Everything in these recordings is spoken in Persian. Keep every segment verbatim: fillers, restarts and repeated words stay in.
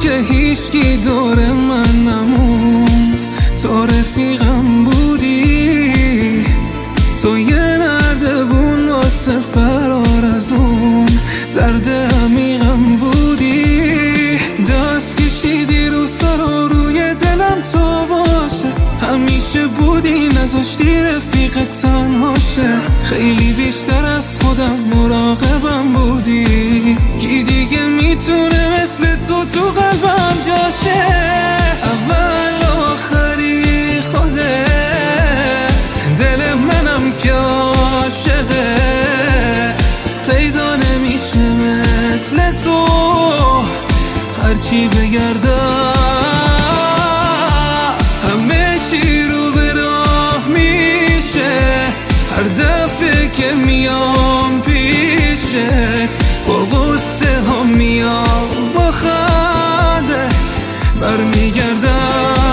که هیچکی دور من نموند، تو رفیقم بودی، تو یه نردبون واسه فرار از اون درد عمیقم بودی. دست کشیدی رو سر و روی دلم تا باشه، همیشه بودی نذاشتی رفیق تنها شه. خیلی بیشتر از خودم مراقبم بودی، کی دیگه میتونه مثل تو تو قلبم جاشه. اول آخری خودت، دل منم که عاشقت، پیدا نمیشه مثل تو هرچی بگردم. همه چی رو به راه میشه، هر دفعه که میام پیشت با غصه ها میام، با خنده برمیگردم.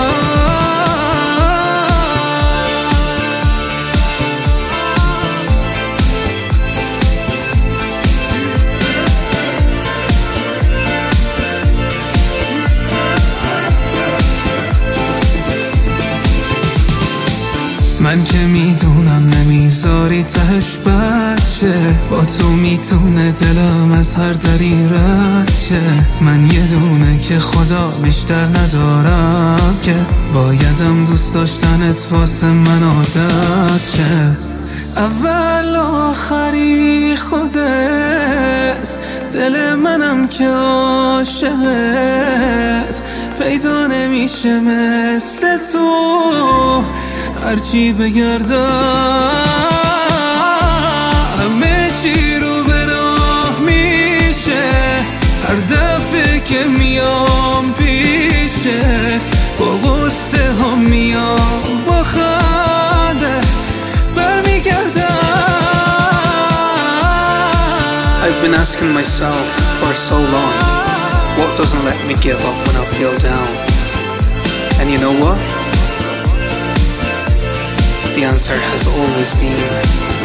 من که میدونم نمیذاری تهش بچه، با تو میتونه دلم از هر دری رد شه. من یه دونه که خدا بیشتر ندارم که، بایدم دوست داشتنت واسه من عادت شه. اول آخری خودت، دل منم که عاشقت، پیدا نمیشه مثل تو هرچی بگردم. همه چی رو به راه میشه، هر دفعه که میام پیشت با غصه ها میام، با خنده برمیگردم. I've been asking myself for so long, what doesn't let me give up when I feel down? And you know what? The answer has always been